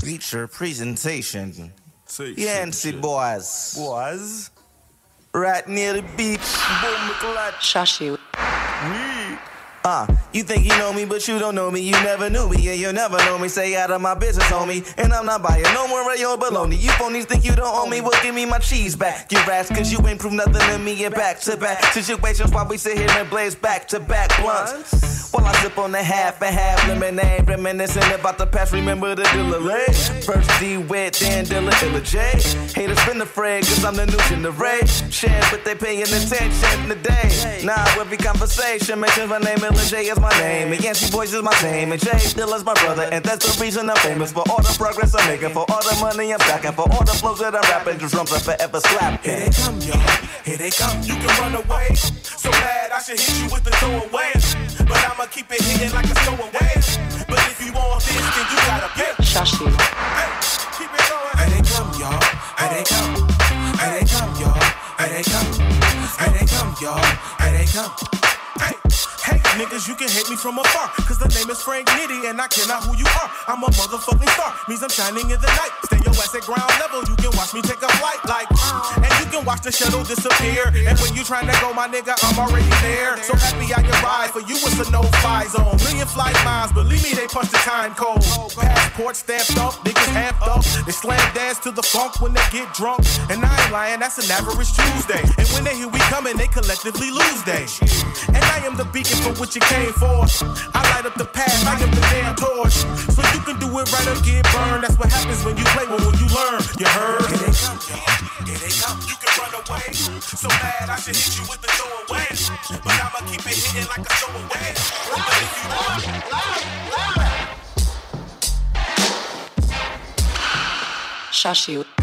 Feature presentation. Say Yancy boys. Boys. Right near the beach. Shashi. You think you know me, but you don't know me. You never knew me, and you'll never know me. Stay out of my business, homie. And I'm not buying no more of your baloney. You phonies think you don't own me, well, give me my cheese back. You rats, cause you ain't prove nothing to me. And back-to-back situations while we sit here and blaze back-to-back blunts. While I sip on the half and half lemonade, reminiscing about the past, remember the delay. First D-Wet, then Dilla J. Haters been afraid, cause I'm the new generation. But they paying attention today. Now every conversation mentions my name, Illa J is my name. And Yancy Boys is my name, and Jay Dilla's my brother. And that's the reason I'm famous, for all the progress I'm making, for all the money I'm stacking, for all the flows that I'm rapping, the drums are forever slapping. Here they come, y'all. Here they come. You can run away. So bad I should hit you with the throwaway. But I'ma keep it hitting like a stowaway. But if you want this, then you gotta pay. Shashi. Hey, keep it going. Here they come, y'all. Here they come. Here they come, y'all. Here they come. Here they come, y'all. Here they come. Hey, niggas, you can hate me from afar, cause the name is Frank Nitty, and I cannot who you are. I'm a motherfucking star, means I'm shining in the night. Stay your ass at ground level, you can watch me take a flight like, and you can watch the shuttle disappear. And when you tryna go, my nigga, I'm already there. So happy I can ride, for you it's a no-fly zone. Million flight miles, believe me, they punch the time code. Passport stamped up, niggas amped up. They slam dance to the funk when they get drunk. And I ain't lying, that's an average Tuesday. And when they hear we coming, they collectively lose day. And I am the beacon for what you came for. I light up the path, I am the damn torch. So you can do it right or get burned. That's what happens when you play, when you learn. You heard? Here they come, y'all. Here they come. You can run away. So bad I should hit you with the throwaway. But I'ma keep it hitting like a stowaway. But if you want, Shashi.